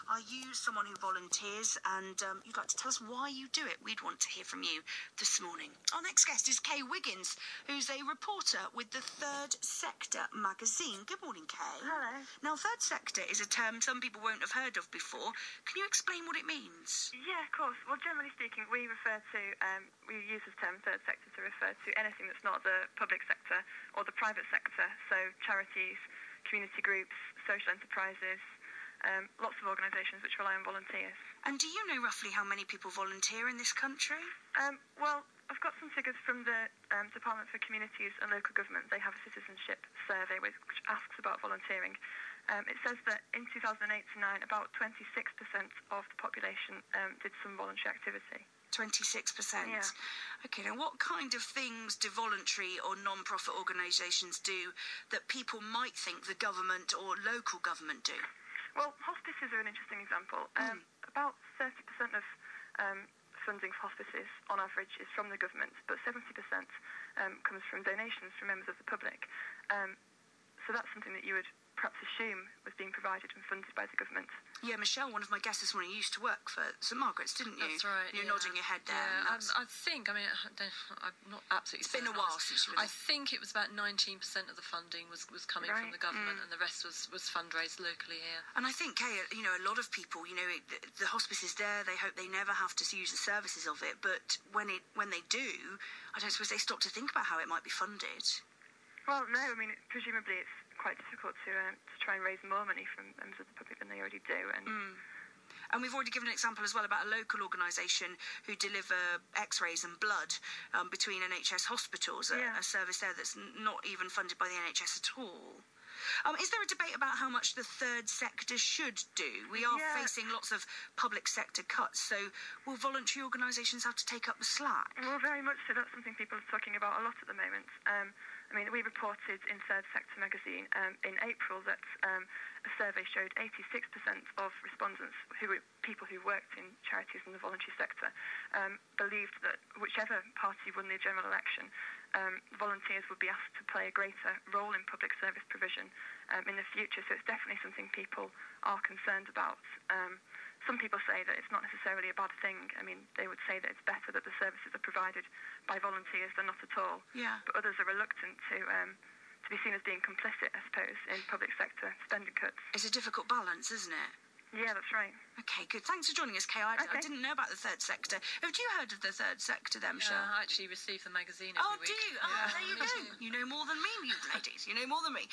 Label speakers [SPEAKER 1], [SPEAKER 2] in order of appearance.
[SPEAKER 1] Are you someone who volunteers and you'd like to tell us why you do it? We'd want to hear from you this morning. Our next guest is Kay Wiggins, who's a reporter with the Third Sector magazine. Good morning, Kay.
[SPEAKER 2] Hello.
[SPEAKER 1] Now, Third Sector is a term some people won't have heard of before. Can you explain what it means?
[SPEAKER 2] Yeah, of course. Well, generally speaking, we use this term Third Sector to refer to anything that's not the public sector or the private sector, so charities, community groups, social enterprises, lots of organisations which rely on volunteers.
[SPEAKER 1] And do you know roughly how many people volunteer in this country?
[SPEAKER 2] Well, I've got some figures from the Department for Communities and Local Government. They have a citizenship survey which asks about volunteering. It says that in 2008 to 9, about 26% of the population did some voluntary activity.
[SPEAKER 1] 26%?
[SPEAKER 2] Yeah.
[SPEAKER 1] Okay, now what kind of things do voluntary or non-profit organisations do that people might think the government or local government do?
[SPEAKER 2] Well, hospices are an interesting example. About 30% of funding for hospices, on average, is from the government, but 70% comes from donations from members of the public. So that's something that you would perhaps assume was being provided and funded by the government.
[SPEAKER 1] Yeah, Michelle, one of my guests this morning, used to work for St Margaret's, didn't you?
[SPEAKER 3] That's right.
[SPEAKER 1] You're
[SPEAKER 3] yeah.
[SPEAKER 1] nodding your head there.
[SPEAKER 3] Yeah, I think, I'm not absolutely
[SPEAKER 1] It's been a while since you were there.
[SPEAKER 3] I think it was about 19% of the funding was coming from the government, and the rest was fundraised locally here.
[SPEAKER 1] And I think, Kay, a lot of people, the hospice is there, they hope they never have to use the services of it, but when they do, I don't suppose they stop to think about how it might be funded.
[SPEAKER 2] Well, no, presumably it's quite difficult to try and raise more money from members of the public than they already do.
[SPEAKER 1] And we've already given an example as well about a local organisation who deliver x-rays and blood between NHS hospitals, a service there that's not even funded by the NHS at all. Is there a debate about how much the third sector should do? We are facing lots of public sector cuts, so will voluntary organisations have to take up the slack?
[SPEAKER 2] Well, very much so. That's something people are talking about a lot at the moment. We reported in Third Sector magazine in April that a survey showed 86% of respondents, who were people who worked in charities in the voluntary sector, believed that whichever party won the general election, volunteers would be asked to play a greater role in public service provision in the future. So it's definitely something people are concerned about. Some people say that it's not necessarily a bad thing. They would say that it's better that the services are provided by volunteers than not at all.
[SPEAKER 1] Yeah.
[SPEAKER 2] But others are reluctant to be seen as being complicit, I suppose, in public sector spending cuts.
[SPEAKER 1] It's a difficult balance, isn't it?
[SPEAKER 2] Yeah, that's right.
[SPEAKER 1] Okay, good. Thanks for joining us, Kay. I didn't know about the Third Sector. Have you heard of the Third Sector then, Michelle?
[SPEAKER 3] Yeah, I actually receive the magazine every week.
[SPEAKER 1] Do you?
[SPEAKER 3] Yeah.
[SPEAKER 1] There you go. You know more than me, you ladies. You know more than me.